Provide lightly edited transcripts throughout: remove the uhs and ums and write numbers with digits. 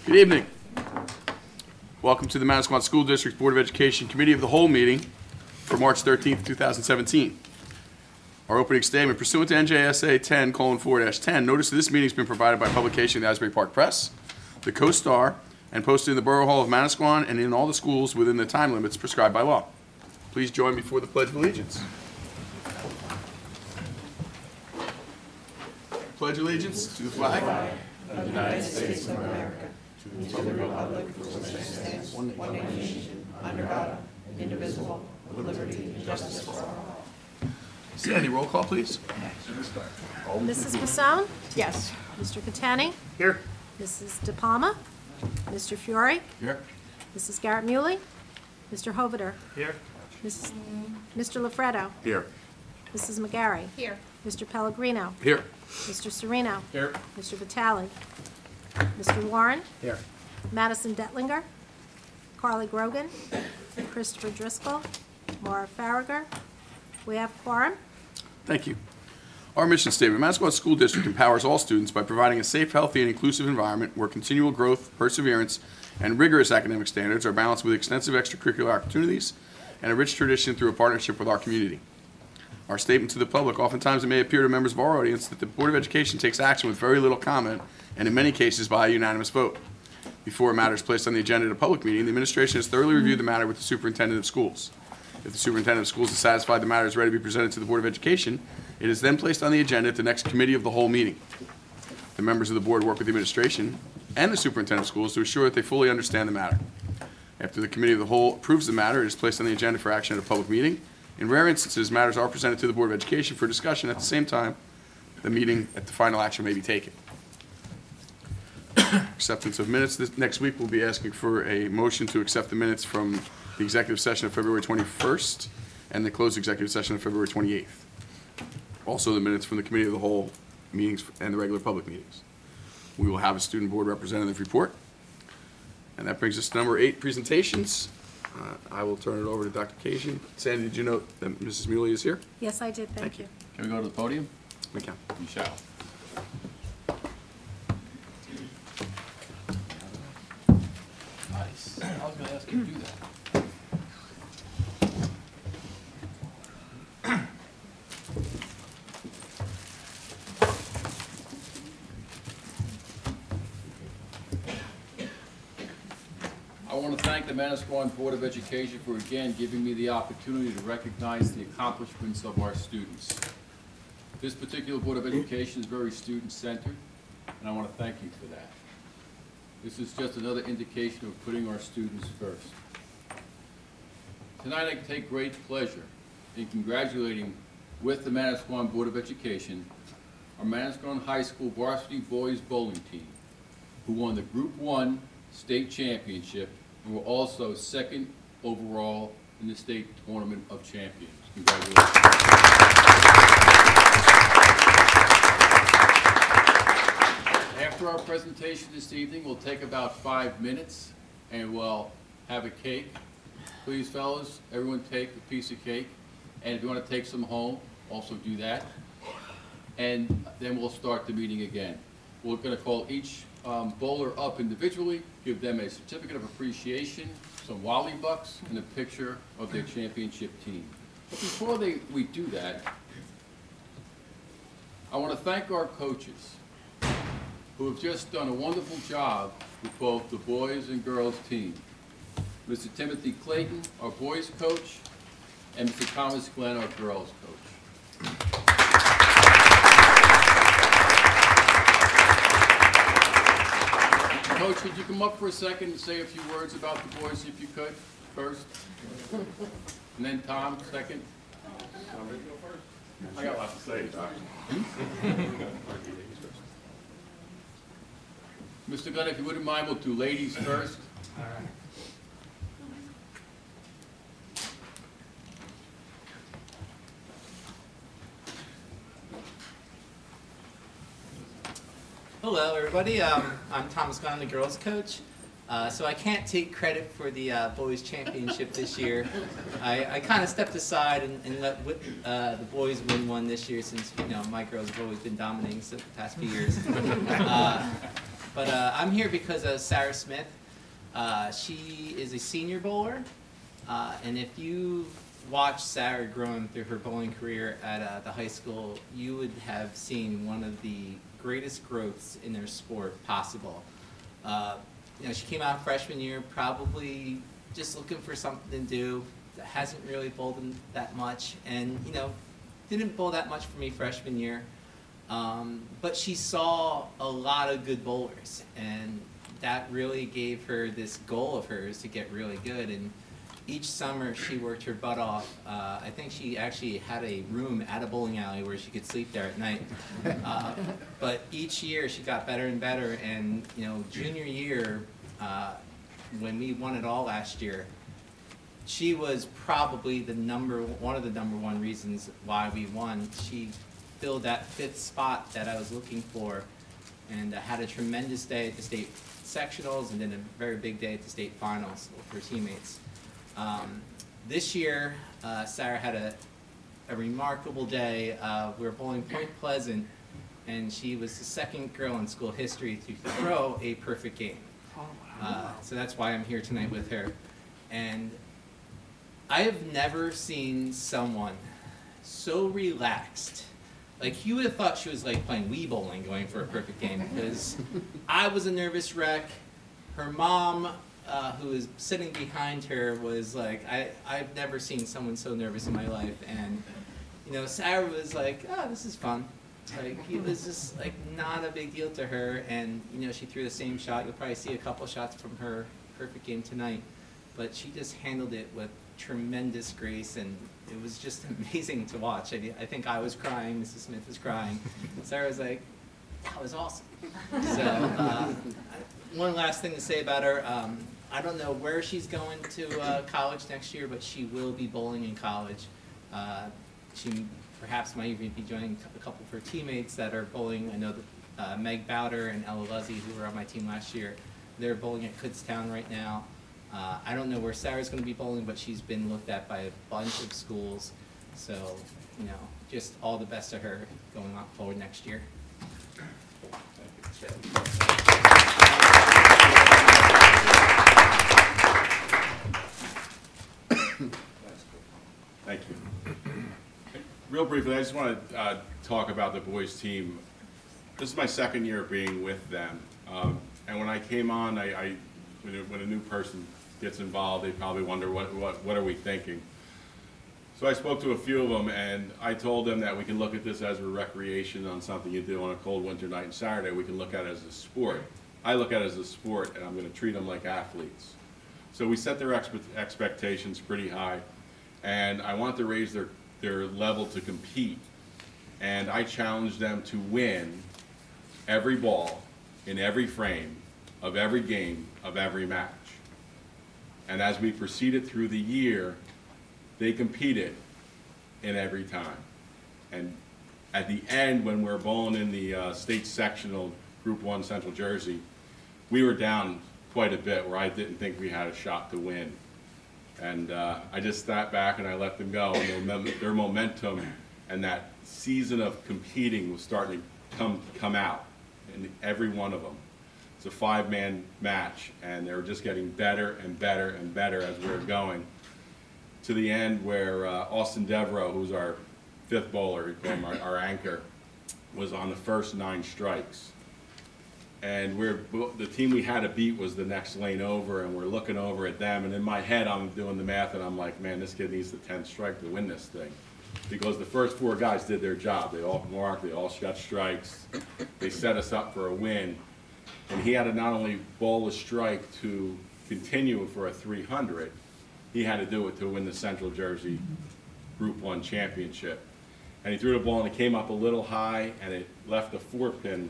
Good evening. Welcome to the Manasquan School District Board of Education Committee of the Whole meeting for March 13th, 2017. Our opening statement, pursuant to NJSA 10:4-10, notice of this meeting has been provided by publication in the Asbury Park Press, the Co-Star, and posted in the Borough Hall of Manasquan and in all the schools within the time limits prescribed by law. Please join me for the Pledge of Allegiance. Pledge allegiance to the flag of the United States of America, to the republic for which it stands, one nation, under God, indivisible, with liberty and justice for all. Sandy, roll call, please. Mrs. Masson? Yes. Mr. Catani? Here. Mrs. De Palma? Mr. Fiore? Here. Mrs. Garrett Muley? Mr. Hoveter? Here. Mr. Lafredo? Here. Mrs. McGarry? Here. Mr. Pellegrino? Here. Mr. Serino? Here. Mr. Vitale? Mr. Warren? Here. Madison Detlinger? Carly Grogan? Christopher Driscoll? Maura Farragher? We have quorum. Thank you. Our mission statement, Manasquan School District empowers all students by providing a safe, healthy, and inclusive environment where continual growth, perseverance, and rigorous academic standards are balanced with extensive extracurricular opportunities and a rich tradition through a partnership with our community. Our statement to the public, oftentimes it may appear to members of our audience that the Board of Education takes action with very little comment, and in many cases by a unanimous vote. Before a matter is placed on the agenda at a public meeting, the administration has thoroughly reviewed the matter with the superintendent of schools. If the superintendent of schools is satisfied the matter is ready to be presented to the Board of Education, it is then placed on the agenda at the next committee of the whole meeting. The members of the board work with the administration and the superintendent of schools to assure that they fully understand the matter. After the committee of the whole approves the matter, it is placed on the agenda for action at a public meeting. In rare instances, matters are presented to the Board of Education for discussion. At the same time, the meeting at the final action may be taken. Acceptance of minutes. Next week, we'll be asking for a motion to accept the minutes from the executive session of February 21st and the closed executive session of February 28th. Also, the minutes from the committee of the whole meetings and the regular public meetings. We will have a student board representative report. And that brings us to number 8, presentations. I will turn it over to Dr. Cajun. Sandy, did you note that Mrs. Muley is here? Yes, I did. Thank you. Can we go to the podium? We can. You shall. Nice. I was going to ask you to do that. I want to thank the Manasquan Board of Education for again giving me the opportunity to recognize the accomplishments of our students. This particular Board of Education is very student-centered, and I want to thank you for that. This is just another indication of putting our students first. Tonight I take great pleasure in congratulating with the Manasquan Board of Education our Manasquan High School varsity boys bowling team, who won the Group 1 state championship and were also second overall in the state tournament of champions. Congratulations. After our presentation this evening, we'll take about 5 minutes and we'll have a cake. Please, fellas, everyone take a piece of cake. And if you want to take some home, also do that. And then we'll start the meeting again. We're going to call each bowler up individually, give them a certificate of appreciation, some Wally bucks, and a picture of their championship team. But before we do that, I want to thank our coaches who have just done a wonderful job with both the boys and girls team. Mr. Timothy Clayton, our boys coach, and Mr. Thomas Glenn, our girls coach. Coach, could you come up for a second and say a few words about the boys, if you could, first? And then Tom, second. I got lots to say, Doc. Mr. Glenn, if you wouldn't mind, we'll do ladies first. All right. Hello, everybody. I'm Thomas Glenn, the girls' coach. So I can't take credit for the boys' championship this year. I kind of stepped aside and let the boys win one this year, since my girls have always been dominating the past few years. But I'm here because of Sarah Smith. She is a senior bowler, and if you watched Sarah growing through her bowling career at the high school, you would have seen one of the greatest growths in their sport possible. She came out freshman year probably just looking for something to do. Hasn't really bowled that much, and didn't bowl that much for me freshman year. But she saw a lot of good bowlers, and that really gave her this goal of hers to get really good. And each summer she worked her butt off. I think she actually had a room at a bowling alley where she could sleep there at night. But each year she got better and better. And junior year, when we won it all last year, she was probably one of the number one reasons why we won. She filled that 5th spot that I was looking for, and had a tremendous day at the state sectionals, and then a very big day at the state finals with her teammates. This year, Sarah had a remarkable day. We were bowling Point Pleasant, and she was the 2nd girl in school history to throw a perfect game. So that's why I'm here tonight with her. And I have never seen someone so relaxed. Like, you would have thought she was like playing Wii bowling, going for a perfect game, because I was a nervous wreck. Her mom, who was sitting behind her, was like, I've never seen someone so nervous in my life. And Sarah was like, oh, this is fun. Like, it was just like not a big deal to her. And she threw the same shot. You'll probably see a couple shots from her perfect game tonight, but she just handled it with tremendous grace, and it was just amazing to watch. I think I was crying, Mrs. Smith was crying. Sarah was like, that was awesome. So one last thing to say about her, I don't know where she's going to college next year, but she will be bowling in college. She perhaps might even be joining a couple of her teammates that are bowling. I know that Meg Bowder and Ella Luzzy, who were on my team last year, they're bowling at Kutztown right now. I don't know where Sarah's going to be bowling, but she's been looked at by a bunch of schools. So, just all the best to her going on forward next year. Thank you. Real briefly, I just want to talk about the boys team. This is my 2nd year being with them. And when I came on, when a new person gets involved, they probably wonder what are we thinking. So I spoke to a few of them, and I told them that we can look at this as a recreation on something you do on a cold winter night and Saturday. We can look at it as a sport. I look at it as a sport, and I'm going to treat them like athletes. So we set their expectations pretty high, and I want to raise their level to compete. And I challenge them to win every ball in every frame of every game of every match. And as we proceeded through the year, they competed in every time. And at the end, when we're bowling in the state sectional Group 1 Central Jersey, we were down quite a bit where I didn't think we had a shot to win. And I just sat back and I let them go. And their momentum and that season of competing was starting to come out in every one of them. It's a 5-man match, and they were just getting better and better and better as we were going, to the end where Austin Devereaux, who's our 5th bowler, our anchor, was on the first 9 strikes. And the team we had to beat was the next lane over, and we're looking over at them, and in my head I'm doing the math, and I'm like, man, this kid needs the 10th strike to win this thing. Because the first 4 guys did their job. They all marked, they all shot strikes, they set us up for a win. And he had to not only bowl a strike to continue for a 300, he had to do it to win the Central Jersey Group 1 championship. And he threw the ball, and it came up a little high, and it left a 4-pin.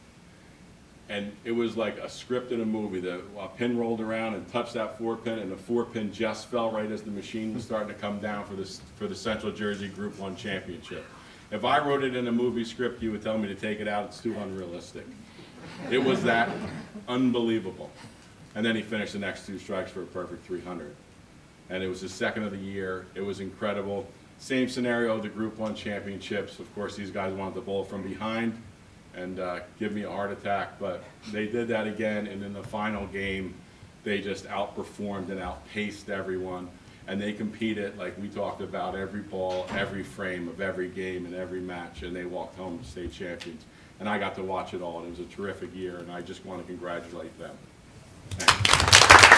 And it was like a script in a movie. A pin rolled around and touched that 4-pin, and the 4-pin just fell right as the machine was starting to come down for the Central Jersey Group 1 championship. If I wrote it in a movie script, you would tell me to take it out. It's too unrealistic. It was that unbelievable. And then he finished the next 2 strikes for a perfect 300. And it was his 2nd of the year. It was incredible. Same scenario, the Group 1 championships. Of course, these guys wanted to bowl from behind, and give me a heart attack, but they did that again, and in the final game, they just outperformed and outpaced everyone, and they competed, like we talked about, every ball, every frame of every game and every match, and they walked home state champions. And I got to watch it all, and it was a terrific year, and I just want to congratulate them. Thank you.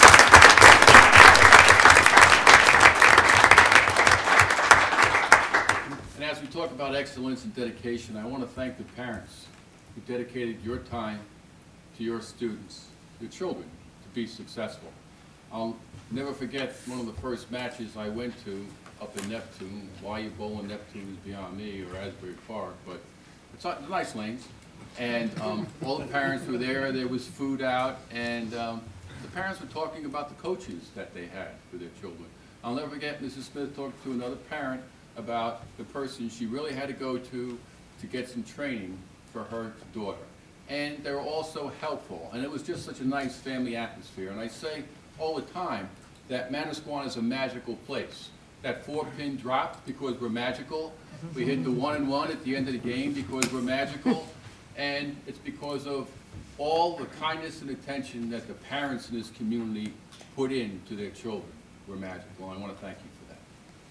And as we talk about excellence and dedication, I want to thank the parents who dedicated your time to your students, your children, to be successful. I'll never forget one of the first matches I went to up in Neptune. Why you bowl in Neptune is beyond me, or Asbury Park, but it's nice lanes. And all the parents were there, there was food out, and the parents were talking about the coaches that they had for their children. I'll never forget Mrs. Smith talking to another parent about the person she really had to go to get some training for her daughter. And they were all so helpful, and it was just such a nice family atmosphere. And I say all the time that Manasquan is a magical place. That 4-pin dropped because we're magical. We hit the 1-1 at the end of the game because we're magical. And it's because of all the kindness and attention that the parents in this community put into their children. We're magical, and I want to thank you for that.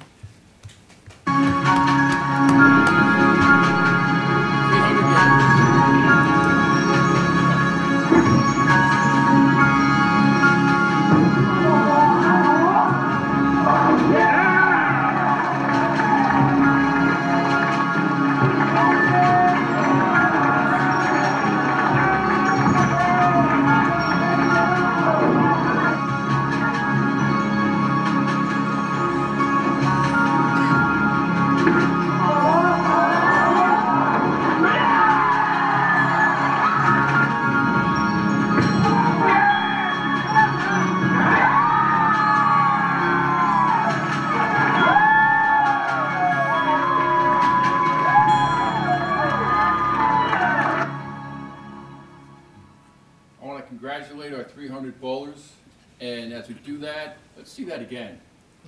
Congratulate our 300 bowlers, and as we do that, let's see that again.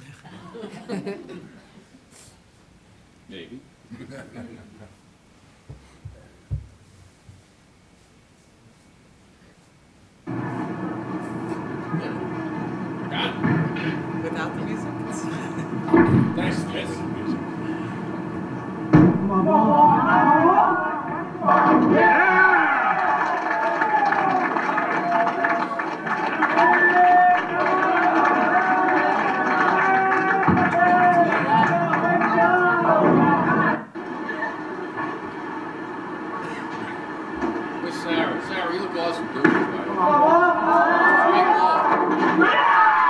Maybe. Got it. Without the music? Thanks, Smith. Where's Sarah? Sarah, you look awesome doing this, by the way. Straight ball.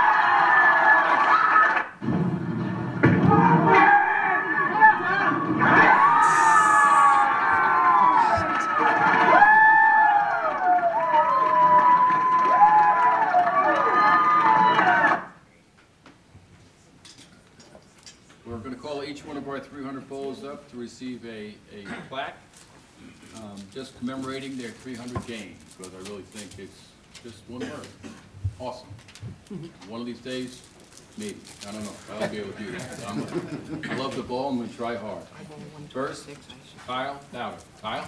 We're going to call each one of our 300 bowlers up to receive a plaque, just commemorating their 300 games, because I really think it's just one word, awesome. One of these days, maybe, I don't know, I'll be able to do that. I love the ball, I'm going to try hard. First, Kyle Dowder. Kyle?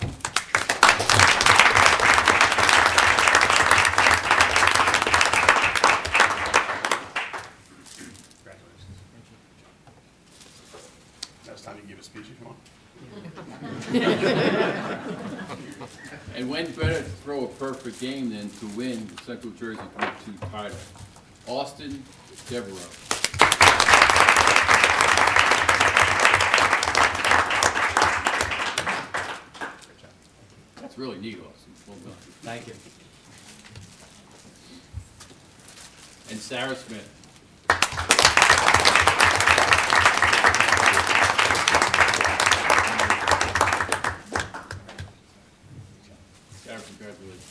Now it's time to give a speech if you want. And when better to throw a perfect game than to win the Central Jersey Group 2 title? Austin Devereaux. That's really neat, Austin. Well done. Thank you. And Sarah Smith. Sarah, congratulations.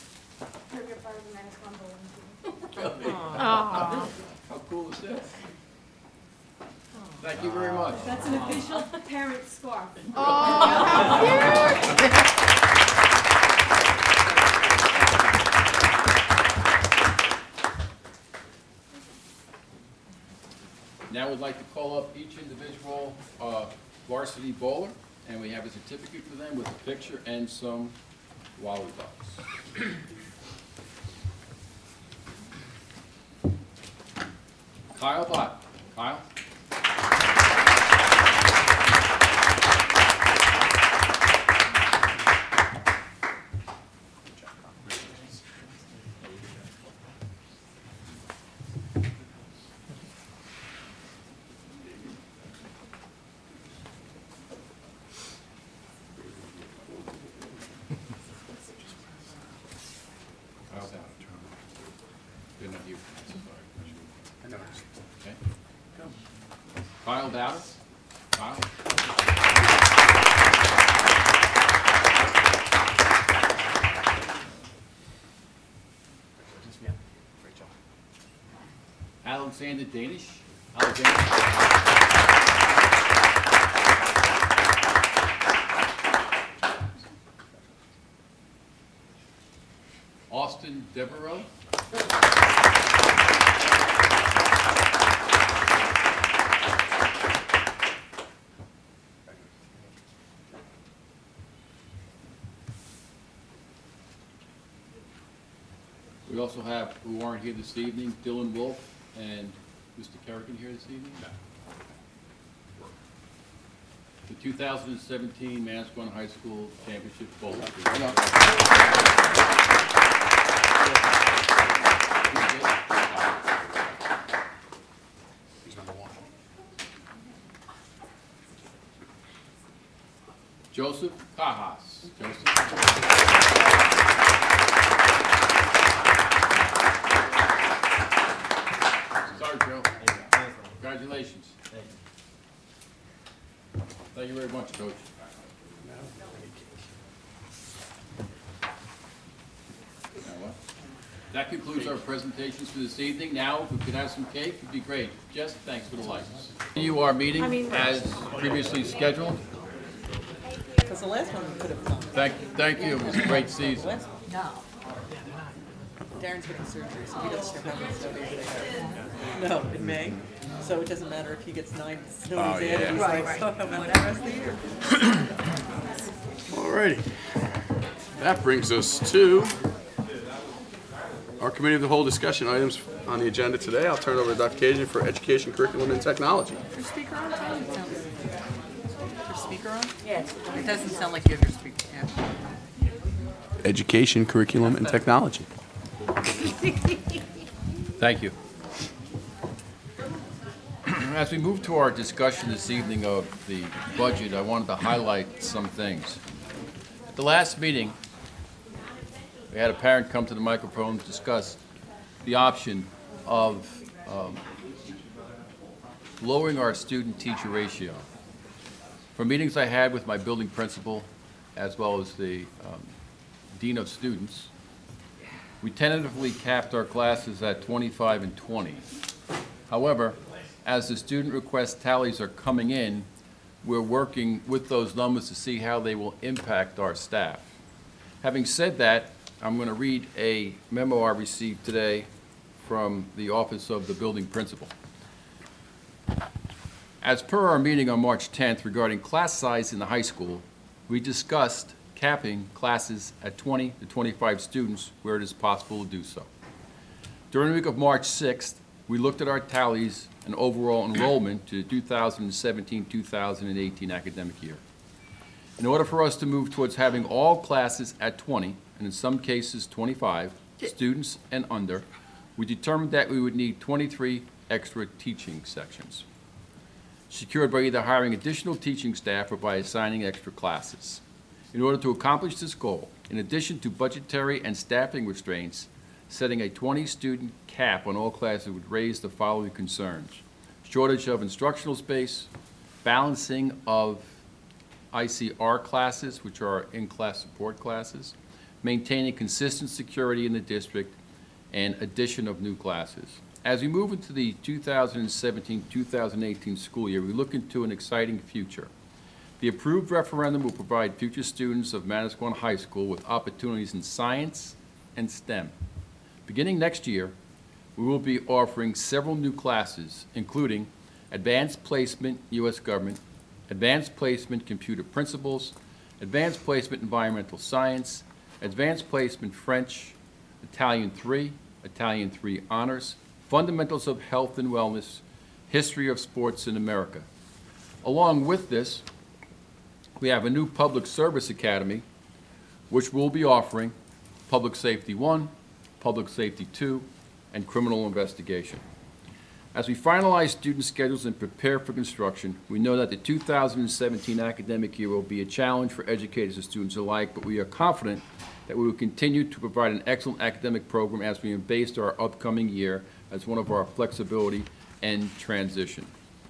How cool is this? Thank you very much. That's an official parent scarf. Now we'd like to call up each individual varsity bowler, and we have a certificate for them with a picture and some Wally Bucks. Kyle Bott. Kyle? Kyle's out. Good enough, you. Okay. Kyle Dowd. Kyle. Alexander Danish. Alexander. Austin Devereaux. We also have, who aren't here this evening, Dylan Wolf and Mr. Kerrigan here this evening? The 2017 Manasquan High School Championship Bowl. He's number one. Joseph Cajas. Joseph. Sorry, Joe. Congratulations. Thank you very much, Coach. Now what? That concludes our presentations for this evening. Now, if we could have some cake, it'd be great. Jess, thanks for the license. Continue our meeting as previously scheduled. Because the last one we could have done. Thank you. It was a great season. No. Darren's getting surgery, so he doesn't have a snow day today. No, in May. So it doesn't matter if he gets 9 snow days added, he's like, so I'm out the rest of the year. Alrighty. That brings us to our committee of the whole discussion items on the agenda today. I'll turn it over to Dr. Kajan for education, curriculum, and technology. Your speaker on, Tom? Your speaker on? Yes. It doesn't sound like you have your speaker, yeah. Education, curriculum, and technology. Thank you. As we move to our discussion this evening of the budget, I wanted to highlight some things. At the last meeting, we had a parent come to the microphone to discuss the option of lowering our student-teacher ratio. From meetings I had with my building principal, as well as the dean of students, we tentatively capped our classes at 25 and 20. However, as the student request tallies are coming in, we're working with those numbers to see how they will impact our staff. Having said that, I'm going to read a memo I received today from the Office of the Building Principal. As per our meeting on March 10th regarding class size in the high school, we discussed capping classes at 20 to 25 students where it is possible to do so. During the week of March 6th, we looked at our tallies and overall enrollment to the 2017-2018 academic year. In order for us to move towards having all classes at 20, and in some cases 25, students and under, we determined that we would need 23 extra teaching sections, secured by either hiring additional teaching staff or by assigning extra classes. In order to accomplish this goal, in addition to budgetary and staffing restraints, setting a 20-student cap on all classes would raise the following concerns: shortage of instructional space, balancing of ICR classes, which are in-class support classes, maintaining consistent security in the district, and addition of new classes. As we move into the 2017-2018 school year, we look into an exciting future. The approved referendum will provide future students of Manasquan High School with opportunities in science and STEM. Beginning next year, we will be offering several new classes, including Advanced Placement U.S. Government, Advanced Placement Computer Principles, Advanced Placement Environmental Science, Advanced Placement French, Italian 3, Italian 3 Honors, Fundamentals of Health and Wellness, History of Sports in America. Along with this, we have a new Public Service Academy, which will be offering Public Safety 1, Public Safety 2, and Criminal Investigation. As we finalize student schedules and prepare for construction, we know that the 2017 academic year will be a challenge for educators and students alike, but we are confident that we will continue to provide an excellent academic program as we embrace our upcoming year as one of our flexibility and transition.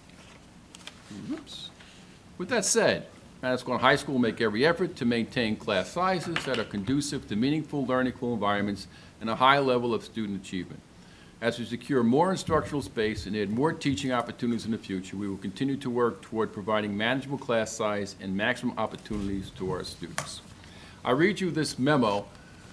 Oops. With that said, Manasquan High School will make every effort to maintain class sizes that are conducive to meaningful learning environments and a high level of student achievement. As we secure more instructional space and add more teaching opportunities in the future, we will continue to work toward providing manageable class size and maximum opportunities to our students. I read you this memo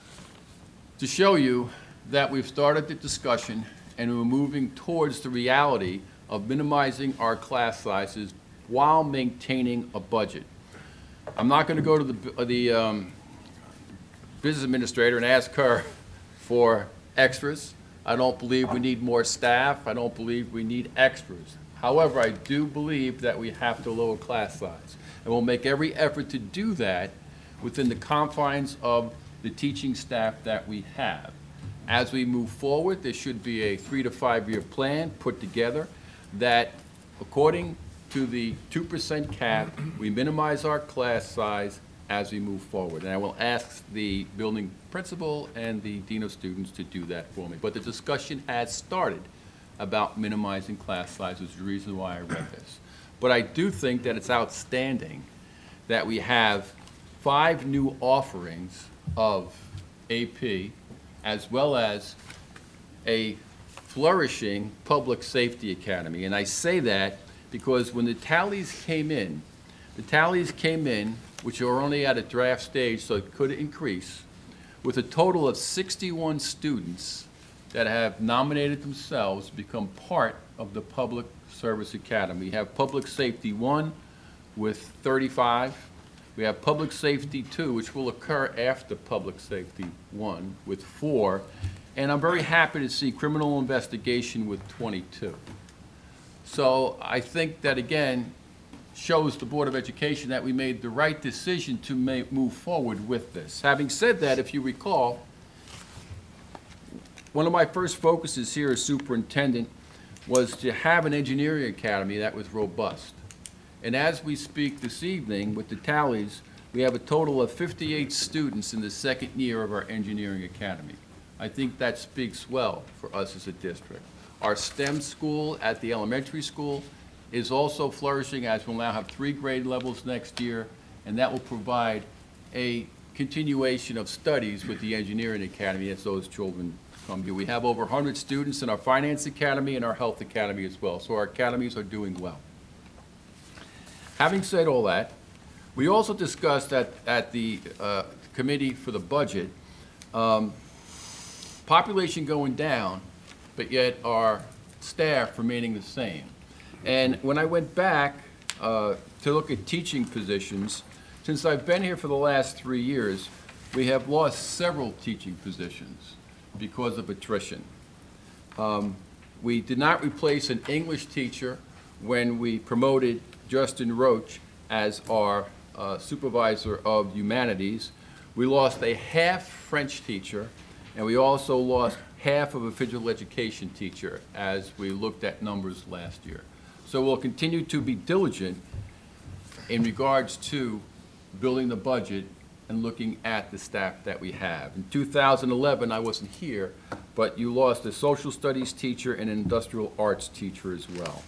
to show you that we've started the discussion and we're moving towards the reality of minimizing our class sizes while maintaining a budget. I'm not going to go to the business administrator and ask her for extras. I don't believe we need more staff. I don't believe we need extras. However, I do believe that we have to lower class size. And we'll make every effort to do that within the confines of the teaching staff that we have. As we move forward, there should be a 3 to 5 year plan put together that, according to the 2% cap, we minimize our class size as we move forward. And I will ask the building principal and the dean of students to do that for me. But the discussion has started about minimizing class size, which is the reason why I read this. But I do think that it's outstanding that we have 5 new offerings of AP, as well as a flourishing public safety academy. And I say that because when the tallies came in, which are only at a draft stage, so it could increase, with a total of 61 students that have nominated themselves to become part of the Public Service Academy. We have Public Safety 1 with 35. We have Public Safety 2, which will occur after Public Safety 1, with 4. And I'm very happy to see Criminal Investigation with 22. So I think that, again, shows the Board of Education that we made the right decision to move forward with this. Having said that, if you recall, one of my first focuses here as superintendent was to have an engineering academy that was robust. And as we speak this evening with the tallies, we have a total of 58 students in the second year of our engineering academy. I think that speaks well for us as a district. Our STEM school at the elementary school is also flourishing, as we'll now have 3 grade levels next year, and that will provide a continuation of studies with the engineering academy as those children come here. We have over 100 students in our finance academy and our health academy as well, so our academies are doing well. Having said all that, we also discussed at the committee for the budget, population going down, but yet our staff remaining the same. And when I went back to look at teaching positions, since I've been here for the last 3 years, we have lost several teaching positions because of attrition. We did not replace an English teacher when we promoted Justin Roach as our supervisor of humanities. We lost a half French teacher, and we also lost half of a physical education teacher as we looked at numbers last year. So we'll continue to be diligent in regards to building the budget and looking at the staff that we have. In 2011, I wasn't here, but you lost a social studies teacher and an industrial arts teacher as well.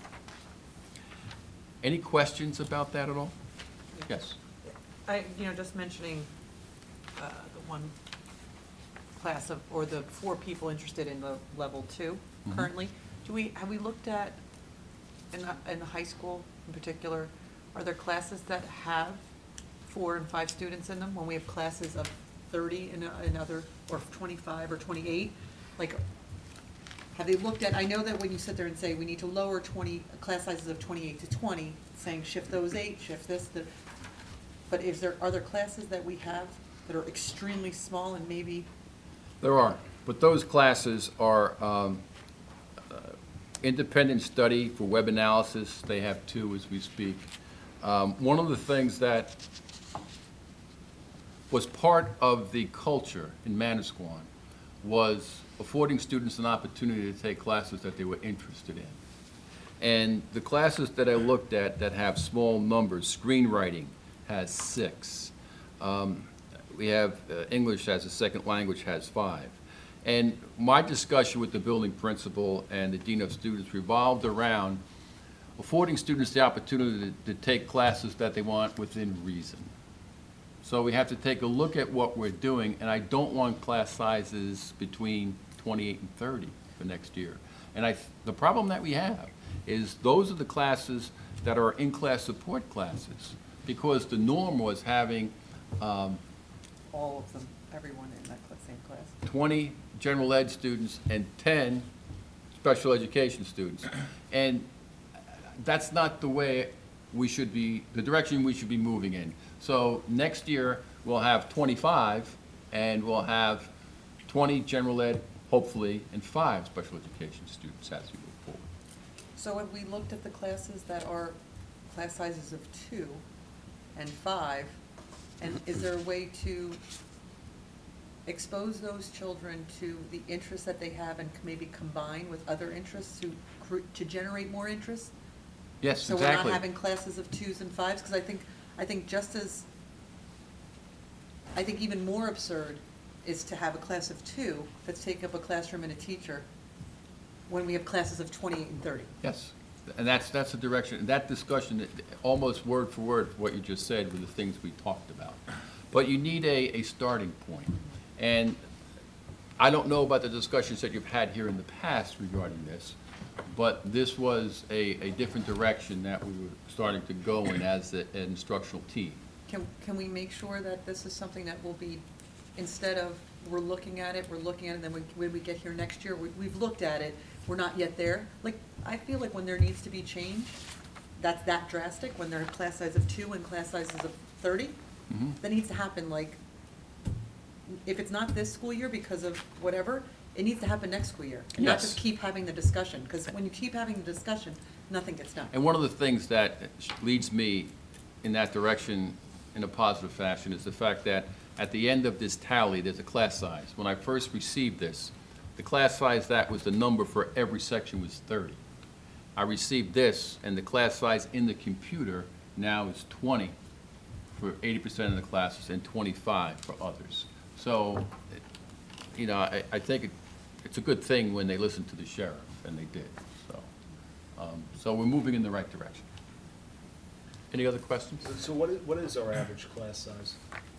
Any questions about that at all? Yes. Just mentioning the one class of, or the 4 people interested in the level 2 currently. Have we looked at, in the high school in particular, are there classes that have 4 and 5 students in them when we have classes of 30 in other, or 25 or 28? Like, have they looked at, I know that when you sit there and say we need to lower class sizes of 28 to 20, saying shift those 8, shift this, but are there classes that we have that are extremely small and maybe, There are, but those classes are independent study for web analysis. They have 2 as we speak. One of the things that was part of the culture in Manasquan was affording students an opportunity to take classes that they were interested in. And the classes that I looked at that have small numbers, screenwriting has 6. We have English as a second language has 5. And my discussion with the building principal and the dean of students revolved around affording students the opportunity to take classes that they want within reason. So we have to take a look at what we're doing, and I don't want class sizes between 28 and 30 for next year. And the problem that we have is those are the classes that are in-class support classes, because the norm was having all of them, everyone in that same class. 20 general ed students and 10 special education students. And that's not the way we should be, the direction we should be moving in. So next year, we'll have 25, and we'll have 20 general ed, hopefully, and 5 special education students as we move forward. So have we looked at the classes that are class sizes of 2 and 5? And is there a way to expose those children to the interests that they have and maybe combine with other interests to generate more interest? Yes, So we're exactly. not having classes of 2s and 5s? Because I think just as, I think even more absurd is to have a class of 2 that's taking up a classroom and a teacher when we have classes of 28 and 30. Yes, and that's the direction, that discussion, almost word for word, what you just said were the things we talked about. But you need a starting point. And I don't know about the discussions that you've had here in the past regarding this, but this was a different direction that we were starting to go in as an instructional team. Can we make sure that this is something that will be, instead of we're looking at it, and then when we get here next year, we've looked at it, we're not yet there? Like, I feel like when there needs to be change, that's that drastic, when there are class size of 2 and class sizes of 30, that needs to happen, like, if it's not this school year because of whatever, it needs to happen next school year. And not Yes. just keep having the discussion, because when you keep having the discussion, nothing gets done. And one of the things that leads me in that direction in a positive fashion is the fact that at the end of this tally, there's a class size. When I first received this, the class size that was the number for every section was 30. I received this, and the class size in the computer now is 20 for 80% of the classes and 25 for others. So, you know, I think it's a good thing when they listen to the sheriff, and they did. So we're moving in the right direction. Any other questions? So what is our average class size?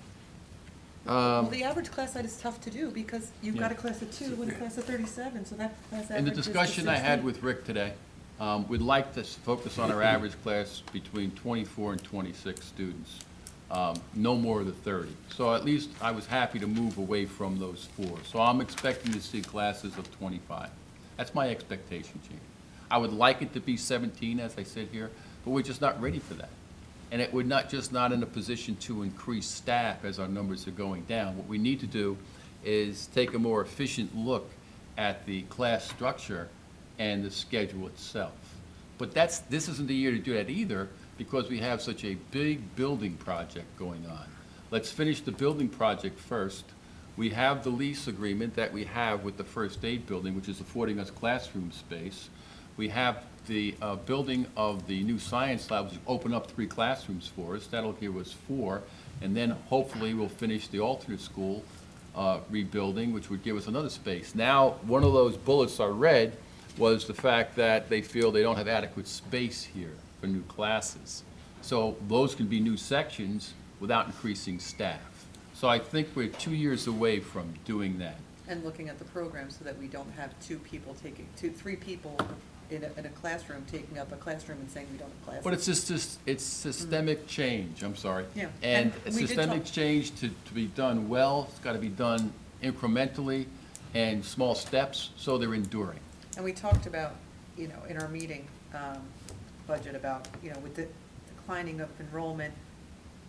Well, the average class size is tough to do, because you've got Yeah. a class of 2 and a class of 37, so that class average In the is discussion I had 16. with Rick today, we'd like to focus on our average class between 24 and 26 students, no more than 30. So at least I was happy to move away from those 4. So I'm expecting to see classes of 25. That's my expectation, Gene. I would like it to be 17, as I said here, but we're just not ready for that. And we're not in a position to increase staff as our numbers are going down. What we need to do is take a more efficient look at the class structure and the schedule itself. But this isn't the year to do that either, because we have such a big building project going on. Let's finish the building project first. We have the lease agreement that we have with the first aid building, which is affording us classroom space. We have the building of the new science lab, which will open up 3 classrooms for us. That'll give us 4. And then hopefully we'll finish the alternate school rebuilding, which would give us another space. Now, one of those bullets I read was the fact that they feel they don't have adequate space here for new classes. So those can be new sections without increasing staff. So I think we're 2 years away from doing that. And looking at the program so that we don't have 3 people in a classroom taking up a classroom and saying we don't have classes. But it's just it's systemic change, I'm sorry. Yeah. And And we did systemic talk- change to be done well, it's got to be done incrementally and small steps, so they're enduring. And we talked about, in our meeting, budget about, with the declining of enrollment,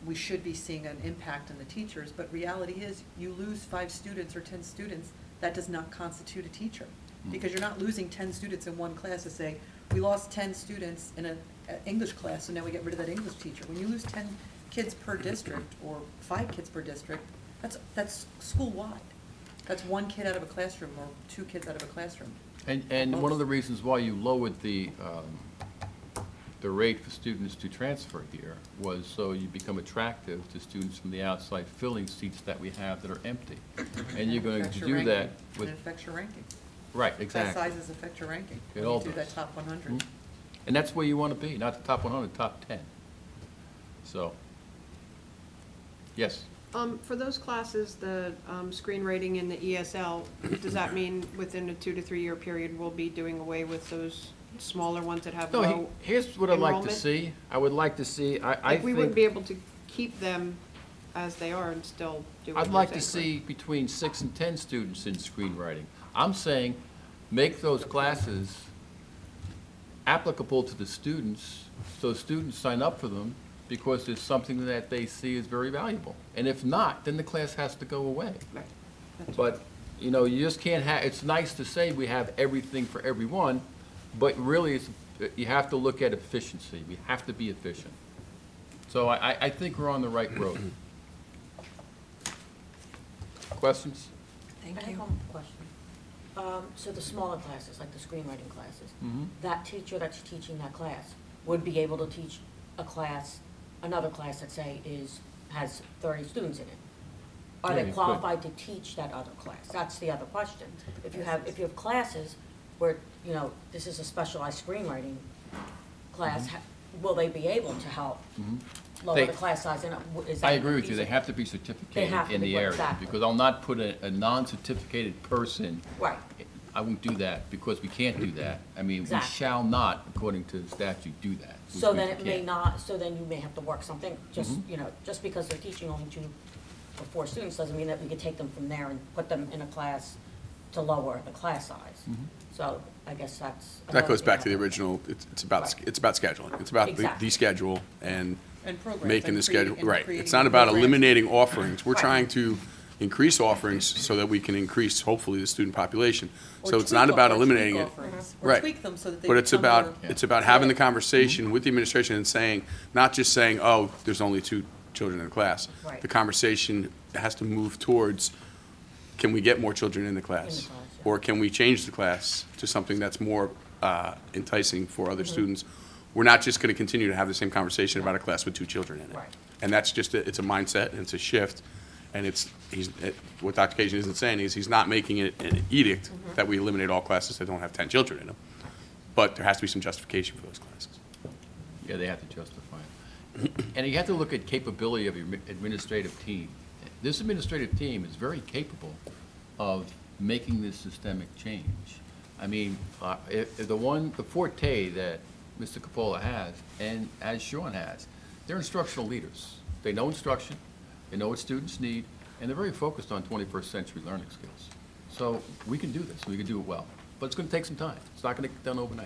we should be seeing an impact on the teachers, but reality is, you lose 5 students or 10 students, that does not constitute a teacher. Because you're not losing 10 students in one class to say, we lost 10 students in an English class, so now we get rid of that English teacher. When you lose 10 kids per district, or 5 kids per district, that's school-wide. That's 1 kid out of a classroom, or 2 kids out of a classroom. And one of the reasons why you lowered the rate for students to transfer here was so you become attractive to students from the outside, filling seats that we have that are empty. And you're going Affects to your do that ranking. with, It affects your ranking. right, Class exactly. sizes affect your ranking. It when all you do does. that top 100. Mhm. And that's where you want to be, not the top 100, top 10. So, yes. For those classes, the screenwriting and the ESL, does that mean within a 2 to 3 year period, we'll be doing away with those smaller ones that have No, low? here's what I'd like to enrollment? see. I would like to see, I Like, we wouldn't think, be able to keep them as they are and still do what I'd you're like to saying, see between 6 and 10 students in screenwriting. I'm saying, make those classes applicable to the students, so students sign up for them because there's something that they see as very valuable. And if not, then the class has to go away. correct? Right. But, you know, you just can't have, it's nice to say we have everything for everyone, but really, you have to look at efficiency. We have to be efficient. So I think we're on the right road. Questions? I have one question. So the smaller classes, like the screenwriting classes, Mhm. that teacher that's teaching that class would be able to teach a class, another class that say has 30 students in it. Are Yeah, they you could. qualified to teach that other class? That's the other question. If you have classes where, you know, this is a specialized screenwriting class, will they be able to help lower They- the class size? And is that I agree with you. They feasible? have to be They certificated have to in be, the area. exactly. Because I'll not put a non-certificated person, Right. I won't do that because we can't do that. I mean, we Exactly. shall not, according to the statute, do that. which So means then we it may can't. not, so then you may have to work something, just, Mhm. you know, just because they're teaching only 2 or 4 students doesn't mean that we could take them from there and put them in a class to lower the class size. Mhm. So I guess that's. That goes back to the another thing. original, it's about Right. scheduling. It's about Exactly. the schedule and And programs. making and the schedule, and right. creating It's not about programs. eliminating offerings. We're Right. trying to increase offerings so that we can increase, hopefully, the student population. Or So it's tweak not off- about or tweak eliminating it. offerings, Or Right. tweak them so that they But it's become about, more- it's about having the Yeah. conversation with the administration and saying, not just saying, oh, there's only 2 children in a class. Right. The conversation has to move towards, can we get more children in the class? class, yeah. Or can we change the class to something that's more enticing for other Mm-hmm. students? We're not just going to continue to have the same conversation about a class with 2 children in it. Right. And that's just, it's a mindset, and it's a shift, and what Dr. Kajan isn't saying is he's not making it an edict Mm-hmm. that we eliminate all classes that don't have 10 children in them. But there has to be some justification for those classes. Yeah, they have to justify it. And you have to look at capability of your administrative team. This administrative team is very capable of making this systemic change. I mean, if the forte that Mr. Capola has, and as Sean has, they're instructional leaders. They know instruction, they know what students need, and they're very focused on 21st century learning skills. So we can do this, we can do it well. But it's going to take some time. It's not going to get done overnight.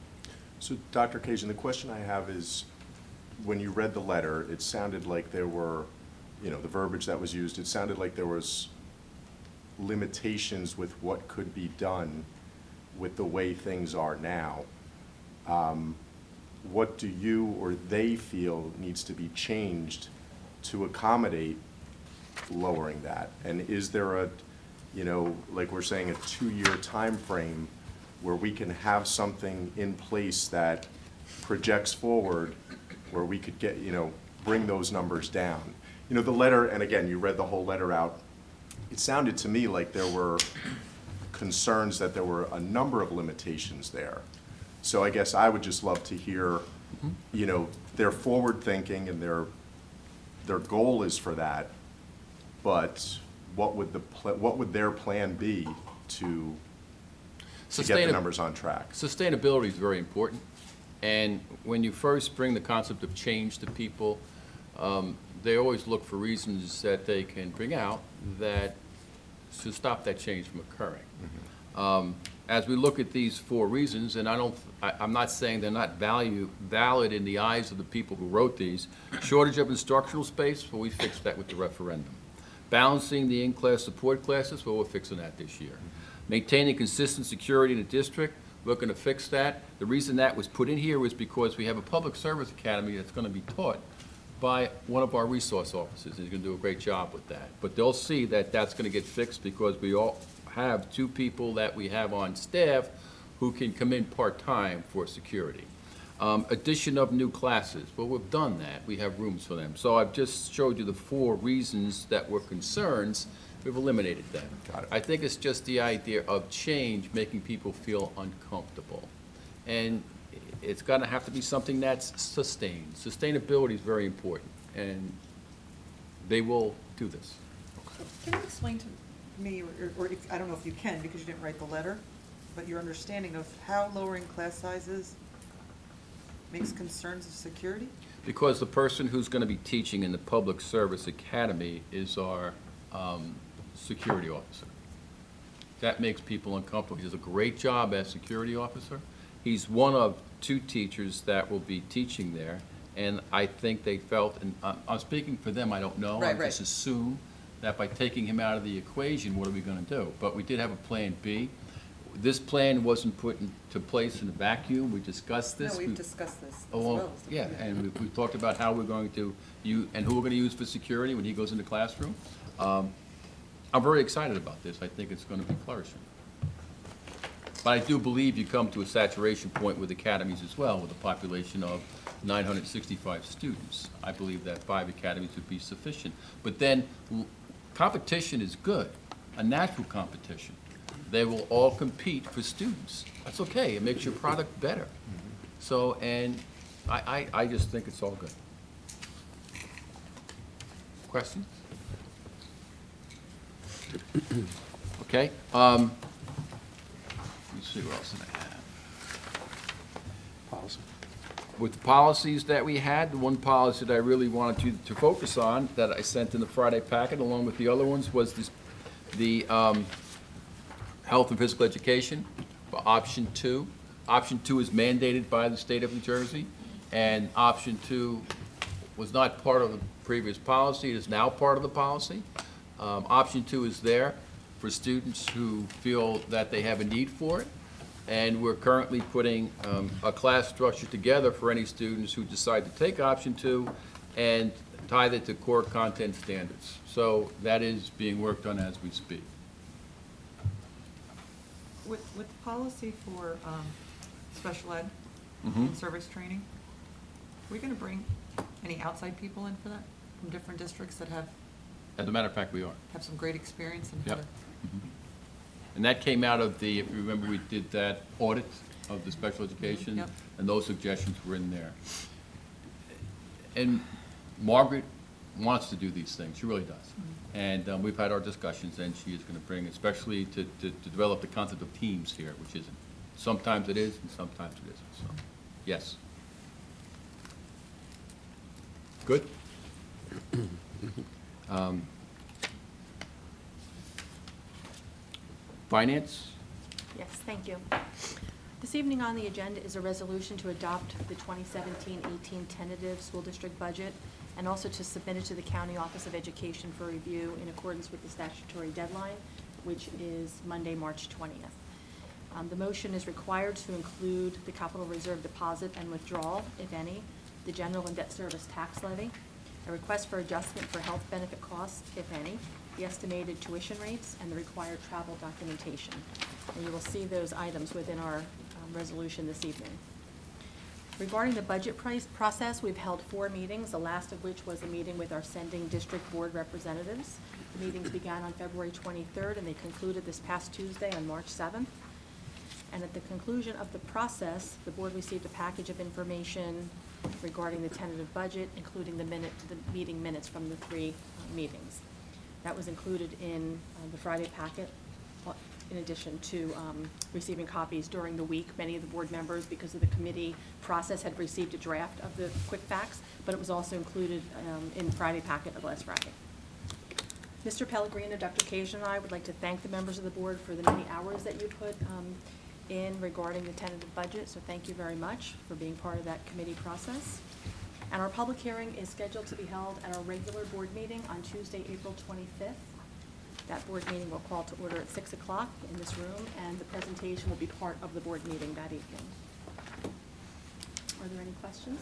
So, Dr. Kajan, the question I have is, when you read the letter, it sounded like there were, you know, the verbiage that was used, it sounded like there was limitations with what could be done with the way things are now. What do you or they feel needs to be changed to accommodate lowering that? And is there a, you know, like we're saying, a 2-year time frame where we can have something in place that projects forward where we could get, you know, bring those numbers down? You know, the letter, and again, you read the whole letter out, it sounded to me like there were concerns that there were a number of limitations there. So I guess I would just love to hear, you know, their forward thinking and their goal is for that, but what would their plan be to get the numbers on track? Sustainability is very important. And when you first bring the concept of change to people, they always look for reasons that they can bring out that to stop that change from occurring. as we look at these 4 reasons, and I'm not saying they're not valid in the eyes of the people who wrote these. Shortage of instructional space, well, we fixed that with the referendum. Balancing the in-class support classes, well, we're fixing that this year. Maintaining consistent security in the district, we're going to fix that. The reason that was put in here was because we have a public service academy that's going to be taught by one of our resource officers, and he's going to do a great job with that. But they'll see that that's going to get fixed because we all have 2 people that we have on staff who can come in part-time for security. Addition of new classes, well, we've done that. We have rooms for them. So I've just showed you the 4 reasons that were concerns. We've eliminated them. Got it. I think it's just the idea of change making people feel uncomfortable. And it's going to have to be something that's sustained. Sustainability is very important, and they will do this. Can you explain to me, or if, I don't know if you can, because you didn't write the letter, but your understanding of how lowering class sizes makes concerns of security? Because the person who's going to be teaching in the Public Service Academy is our security officer. That makes people uncomfortable. He does a great job as security officer. He's one of 2 teachers that will be teaching there, and I think they felt, and I'm speaking for them, I don't know. Right, I just assume that by taking him out of the equation, what are we going to do? But we did have a plan B. This plan wasn't put into place in a vacuum. We discussed this. No, we've discussed this as Oh, well. well, yeah, and we talked about how we're going to use, and who we're going to use for security when he goes in the classroom. I'm very excited about this. I think it's going to be flourishing. But I do believe you come to a saturation point with academies as well, with a population of 965 students. I believe that 5 academies would be sufficient. But then, competition is good, a natural competition. They will all compete for students. That's okay, it makes your product better. So, and I just think it's all good. Questions? Okay, let me see what else did I have. Policy. With the policies that we had, the one policy that I really wanted you to focus on, that I sent in the Friday packet along with the other ones, was the health and physical education, for option 2. Option 2 is mandated by the state of New Jersey, and option 2 was not part of the previous policy. It is now part of the policy. Option 2 is there for students who feel that they have a need for it, and we're currently putting a class structure together for any students who decide to take option 2 and tie that to core content standards. So that is being worked on as we speak. With the policy for special ed Mhm. and service training, are we going to bring any outside people in for that, from different districts that have As a matter of fact, we are. some great experience in how Yep. to? And that came out of the, if you remember, we did that audit of the special education, Yep. and those suggestions were in there. And Margaret wants to do these things, she really does. And we've had our discussions, and she is going to bring, especially to develop the concept of teams here, which isn't. Sometimes it is, and sometimes it isn't, so, yes. Good? Finance? Yes, thank you. This evening on the agenda is a resolution to adopt the 2017-18 tentative school district budget and also to submit it to the County Office of Education for review in accordance with the statutory deadline, which is Monday, March 20th. The motion is required to include the capital reserve deposit and withdrawal, if any, the general and debt service tax levy, a request for adjustment for health benefit costs, if any, the estimated tuition rates, and the required travel documentation. And you will see those items within our resolution this evening. Regarding the budget process, we've held 4 meetings, the last of which was a meeting with our sending district board representatives. The meetings began on February 23rd, and they concluded this past Tuesday on March 7th. And at the conclusion of the process, the board received a package of information regarding the tentative budget, including the meeting minutes from the 3 meetings. That was included in the Friday packet, in addition to receiving copies during the week. Many of the board members, because of the committee process, had received a draft of the quick facts, but it was also included in the Friday packet of last Friday. Mr. Pellegrino, Dr. Kasia, and I would like to thank the members of the board for the many hours that you put in regarding the tentative budget, so thank you very much for being part of that committee process. And our public hearing is scheduled to be held at our regular board meeting on Tuesday, April 25th. That board meeting will call to order at 6 o'clock in this room, and the presentation will be part of the board meeting that evening. Are there any questions?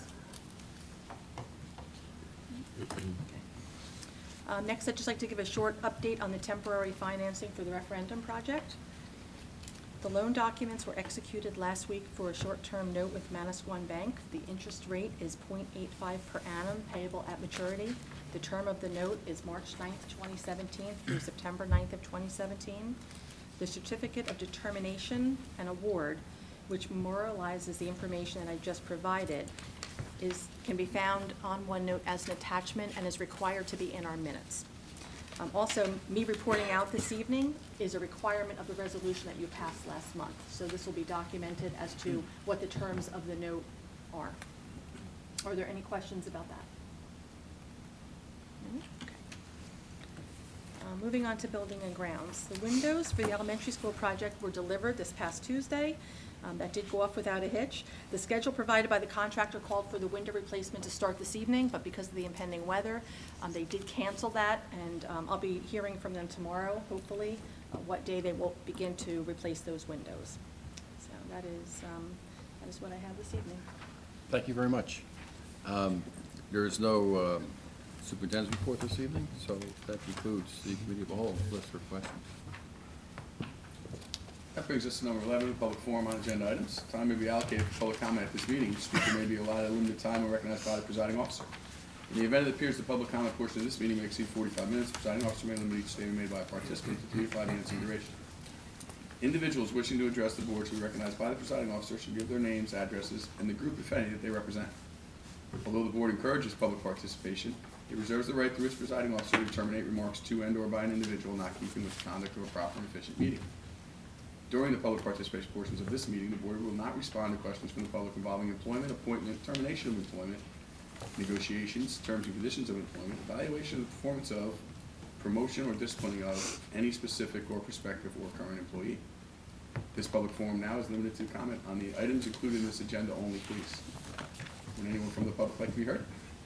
Okay. Next, I'd just like to give a short update on the temporary financing for the referendum project. The loan documents were executed last week for a short-term note with Manasquan Bank. The interest rate is 0.85 per annum payable at maturity. The term of the note is March 9th, 2017 through September 9th of 2017. The certificate of determination and award, which memorializes the information that I just provided, can be found on OneNote as an attachment and is required to be in our minutes. Also, me reporting out this evening is a requirement of the resolution that you passed last month. So this will be documented as to what the terms of the note are. Are there any questions about that? No? Okay. Moving on to building and grounds. The windows for the elementary school project were delivered this past Tuesday. That did go off without a hitch. The schedule provided by the contractor called for the window replacement to start this evening, but because of the impending weather, they did cancel that, and I'll be hearing from them tomorrow, hopefully, what day they will begin to replace those windows. So that is what I have this evening. Thank you very much. There is no superintendent's report this evening, so that concludes the committee of the whole list for questions. That brings us to number 11, the public forum on agenda items. Time may be allocated for public comment at this meeting. Each speaker may be allotted a limited time and recognized by the presiding officer. In the event it appears the public comment portion of this meeting may exceed 45 minutes, the presiding officer may limit each statement made by a participant to 3 to 5 minutes in duration. Individuals wishing to address the board should be recognized by the presiding officer should give their names, addresses, and the group, if any, that they represent. Although the board encourages public participation, it reserves the right through its presiding officer to terminate remarks to and/or by an individual not keeping with the conduct of a proper and efficient meeting. During the public participation portions of this meeting, the board will not respond to questions from the public involving employment, appointment, termination of employment, negotiations, terms and conditions of employment, evaluation of the performance of, promotion or disciplining of any specific or prospective or current employee. This public forum now is limited to comment on the items included in this agenda only, please. Would anyone from the public like to be heard?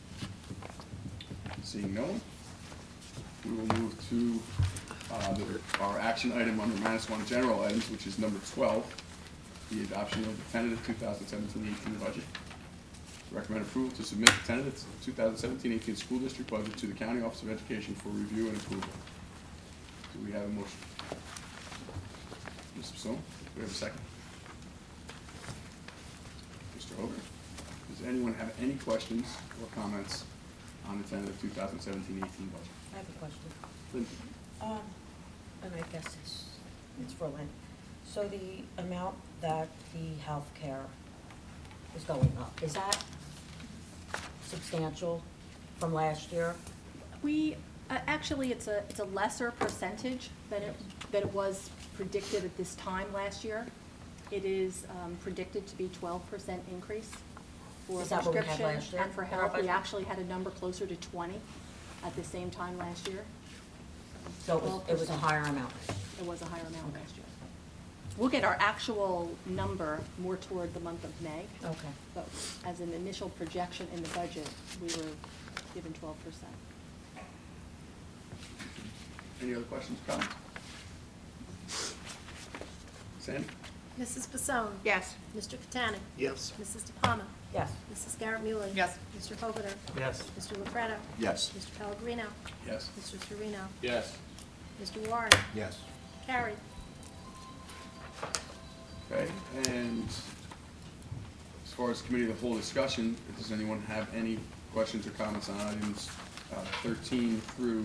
Seeing no one, we will move to our action item under Manasquan general items, which is number 12, the adoption of the tentative 2017-18 budget. Recommend approval to submit the tentative 2017-18 school district budget to the County Office of Education for review and approval. Do we have a motion? Mr. Pacone, do we have a second? Mr. Hogan, does anyone have any questions or comments on the tentative 2017-18 budget? I have a question. Lynn? And I guess it's for Lynn. So the amount that the healthcare is going up, is that substantial from last year? We, actually, it's a lesser percentage than it was predicted at this time last year. It is predicted to be 12% increase for Is that what we had prescription last year and for in our health. We budget? actually had a number closer to 20 at the same time last year. So it was a higher amount. It was a higher amount last year. We'll get our actual number more toward the month of May. Okay. But as an initial projection in the budget, we were given 12%. Any other questions, comments? Sandy? Mrs. Pacone? Yes. Mr. Catani? Yes. Mrs. DePalma? Yes. Mrs. Garrett Muley? Yes. Mr. Hovener? Yes. Mr. LaFreda? Yes. Mr. Pellegrino? Yes. Mr. Serino? Yes. Mr. Warren? Yes. Carried. Okay, and as far as committee of the whole discussion, does anyone have any questions or comments on items 13 through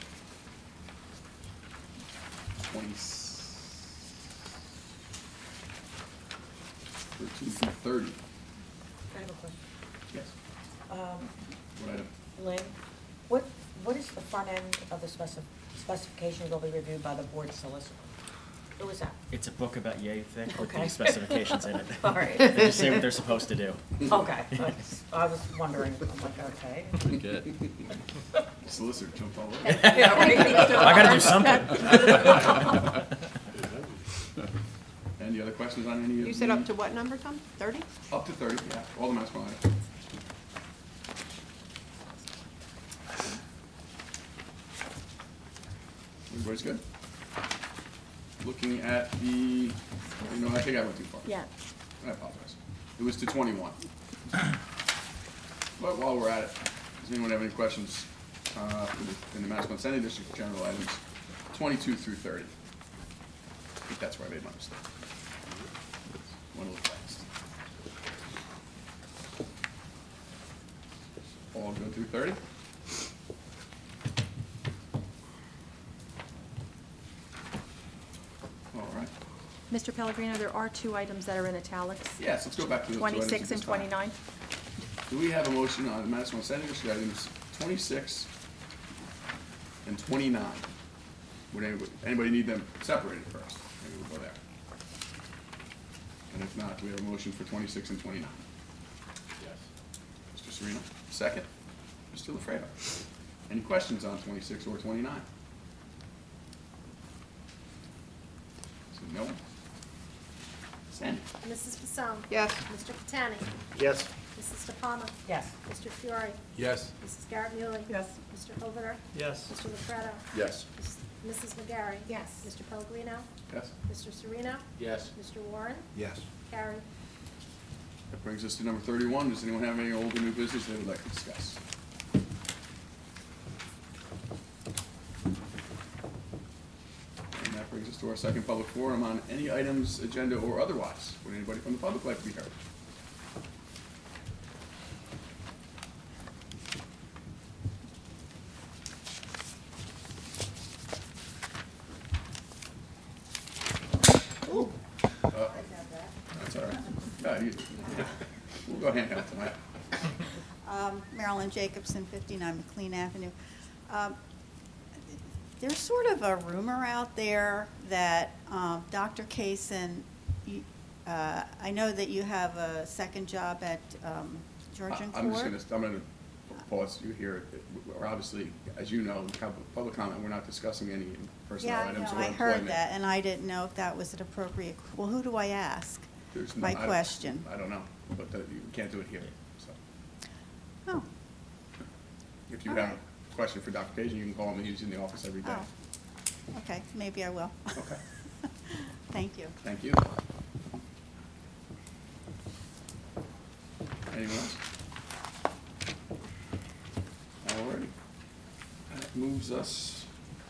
13 through 30? I have a question. Yes. What item? Lynn, what is the front end of the specification will be reviewed by the board solicitor? Who was that? It's a book about yay thick with Okay. the specifications in it. All right. They just say what they're supposed to do. Okay, I was wondering, I'm like, okay. Good. Solicitor jumped all over. Yeah, right. I gotta do something. Any other questions on any of You said up to the- what number, Tom? 30? Up to 30, yeah, all the Mascot items. Everybody's good? Looking at the, I think I went too far. Yeah. I apologize. It was to 21. But while we're at it, does anyone have any questions in the Mascot Sending District general items, 22 through 30? I think that's where I made my mistake. Went a little fast. All good through 30? All right. Mr. Pellegrino, there are two items that are in italics. Yes, let's go back to the two items 26 at and this time. 29. Do we have a motion on the Madison Sending District items 26 and 29? Would anybody need them separated first? Maybe we'll go there. And if not, do we have a motion for 26 and 29? Yes. Mr. Serino, second. Mr. LaFredo. Any questions on 26 or 29? So no one. Sandy? Mrs. Fasone. Yes. Mr. Catani. Yes. Mrs. DePalma. Yes. Mr. Fiore. Yes. Mrs. Garrett Muley. Yes. Mr. Hovener. Yes. Mr. LaFreda. Yes. Mrs. McGarry. Yes. Mr. Pellegrino. Yes. Mr. Serino. Yes. Mr. Warren. Yes. Carried. That brings us to number 31. Does anyone have any old or new business they would like to discuss? And that brings us to our second public forum on any items, agenda, or otherwise. Would anybody from the public like to be heard? That's all right. We'll go handheld tonight. Marilyn Jacobson, 59 McLean Avenue. There's sort of a rumor out there that Dr. Kaysen, I know that you have a second job at Georgian I'm Court. gonna pause you here. We're obviously, as you know, public comment, we're not discussing any personnel Yeah, items no, or I employment. heard that, and I didn't know if that was an appropriate, well, who do I ask? There's no- My I don't- question. I don't know, but you can't do it here, so. Oh, If you All have right. a question for Dr. Kajan, you can call him, he's in the office every day. oh, okay, maybe I will. Okay, Thank you. thank you. Anyone else? Alrighty. That moves us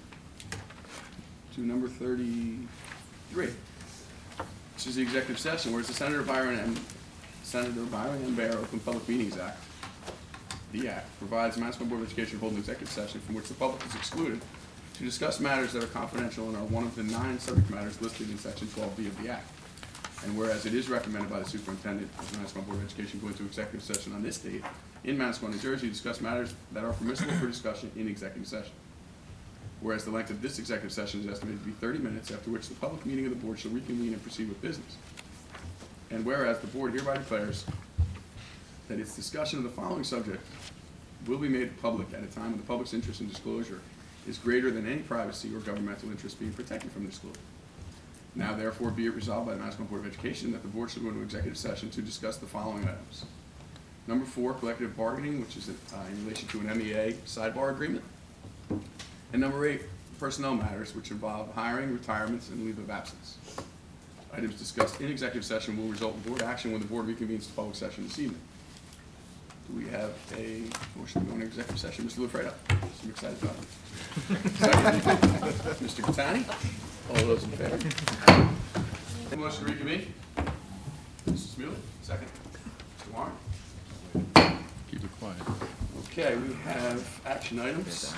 to number 33. This is the executive session, whereas the Senator Byron M. Bear Open Public Meetings Act, the Act, provides the Massachusetts Board of Education hold an executive session from which the public is excluded to discuss matters that are confidential and are one of the 9 subject matters listed in Section 12B of the Act. And whereas it is recommended by the superintendent of the Massachusetts Board of Education go into executive session on this date in Massachusetts, New Jersey, to discuss matters that are permissible for discussion in executive session. Whereas the length of this executive session is estimated to be 30 minutes, after which the public meeting of the board shall reconvene and proceed with business. And whereas the board hereby declares that its discussion of the following subject will be made public at a time when the public's interest in disclosure is greater than any privacy or governmental interest being protected from disclosure. Now therefore be it resolved by the Massachusetts Board of Education that the board shall go into executive session to discuss the following items. Number 4, collective bargaining, which is in relation to an MEA sidebar agreement. And number 8, personnel matters, which involve hiring, retirements, and leave of absence. Items discussed in executive session will result in board action when the board reconvenes to public session this evening. Do we have a motion to go into executive session? Mr. LaFreda, I'm excited about it. Second. Mr. Catani, all those in favor? Motion to reconvene? Mrs. Muley, second. Mr. Warren? Keep it quiet. Okay, we have action items.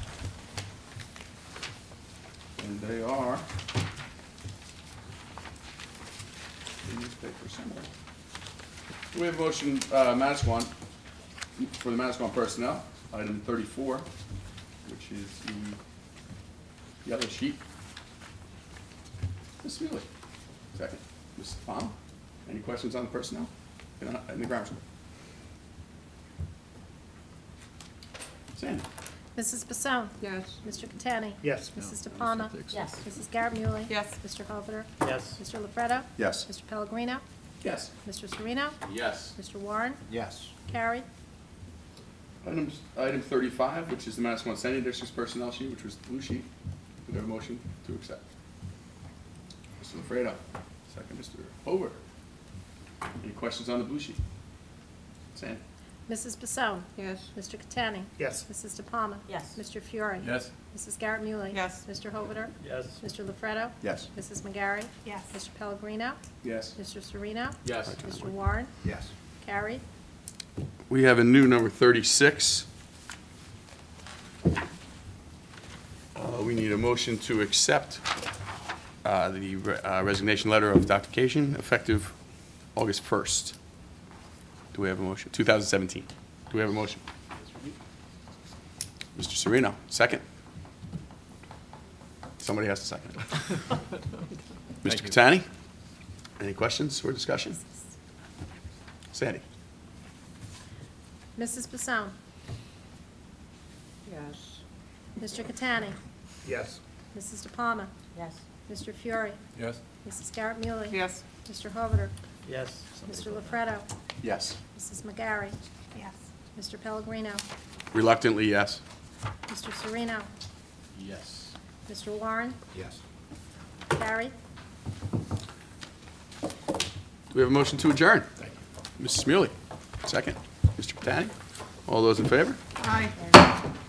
And they are in this paper somewhere. We have a motion, Manasquan, for the Manasquan personnel, item 34, which is the yellow sheet. Ms. Smealy. Second. Ms. Palmer. Any questions on the personnel in the grammar school? Sandy. Mrs. Basone? Yes. Mr. Catani? Yes. Mrs. De Palma? Yes. Mrs. Garrett Muley? Yes. Mr. Hoveter? Yes. Mr. LaFredo? Yes. Mr. Pellegrino? Yes. Mr. Sereno? Yes. Mr. Warren? Yes. Carried. Item 35, which is the Manasquan Sandy District's personnel sheet, which was the blue sheet. Do we have a motion to accept? Mr. LaFredo. Second, Mr. Hoover. Any questions on the blue sheet? Sandy. Mrs. Basone? Yes. Mr. Catani? Yes. Mrs. De Palma? Yes. Mr. Fiore? Yes. Mrs. Garrett Muley? Yes. Mr. Hoveter? Yes. Mr. LaFredo? Yes. Mrs. McGarry? Yes. Mr. Pellegrino? Yes. Mr. Sereno? Yes. Mr. Warren? Yes. Carried. We have a new number 36. We need a motion to accept the resignation letter of Dr. Cation effective August 1st. Do we have a motion? 2017. Do we have a motion? Mr. Sereno, second. Somebody has to second it. Mr. Catani? Any questions or discussion? Sandy? Mrs. Basone? Yes. Mr. Catani? Yes. Mrs. De Palma? Yes. Mr. Fiore? Yes. Mrs. Garrett Muley? Yes. Mr. Hoveter? Yes. Mr. LaFredo? Yes. Mrs. McGarry? Yes. Mr. Pellegrino? Reluctantly, yes. Mr. Sereno? Yes. Mr. Warren? Yes. Carried. Do we have a motion to adjourn? Mrs. Smealy, second. Mr. Catani? All those in favor? Aye.